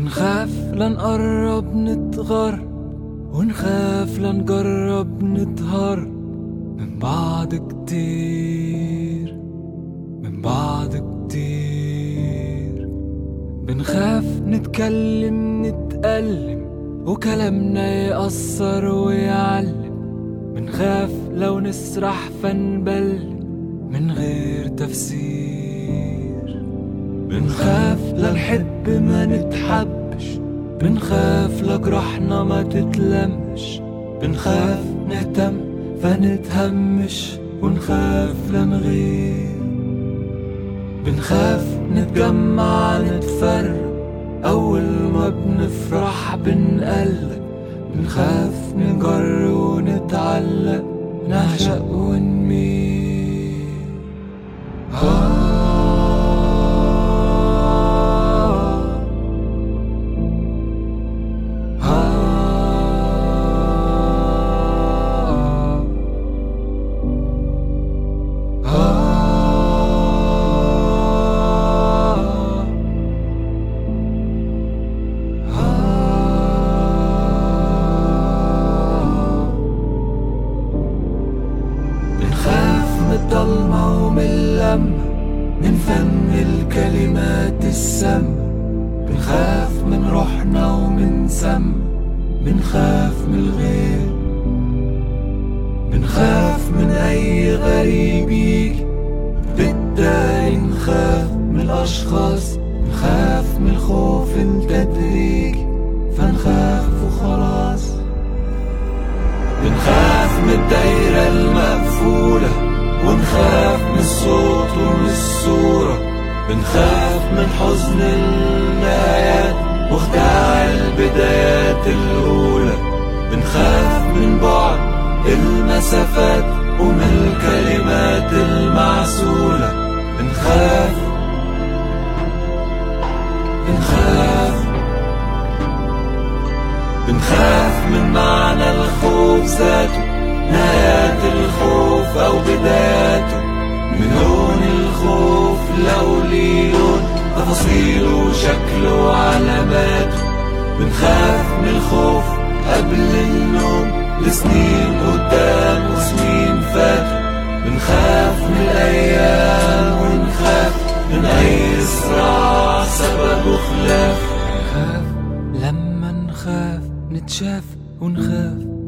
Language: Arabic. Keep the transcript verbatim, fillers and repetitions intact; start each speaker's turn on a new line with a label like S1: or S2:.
S1: بنخاف لنقرب نتغر، ونخاف لنجرب نطهر من بعض كتير، من بعض كتير. بنخاف نتكلم نتألم وكلامنا يأثر ويعلم، بنخاف لو نسرح فنبلم من غير تفسير. بنخاف لنحب ما نتحبش، بنخاف لجرحنا ما تتلمش، بنخاف نهتم فنتهمش ونخاف لنغير. بنخاف نتجمع نتفرق، أول ما بنفرح بنقلق، بنخاف نجر ونتعلق، نعشق ونميل. آه ضلمة ومن اللمة، من فن الكلمات السم، بنخاف من روحنا ومن سم، بنخاف من الغير. بنخاف من أي غريب يجي، بالتالي نخاف من الأشخاص، نخاف من الخوف التدريجي فنخاف وخلاص. بنخاف من الدايرة المقفولة، ونخاف من الصوت ومن الصورة، بنخاف من حزن النهايات وخداع البدايات الأولى، بنخاف من بعد المسافات ومن الكلمات المعسولة. بنخاف بنخاف بنخاف من معنى الخوف ذاته، نهايات الخوف أو بداياته، من لون الخوف لو ليه لون، تفاصيله وشكله وعلاماته. بنخاف من الخوف قبل النوم، لسنين قدام وسنين فاتوا. بنخاف من الأيام ونخاف من أي صراع سببه خلاف. بنخاف لما نخاف نتشاف ونخاف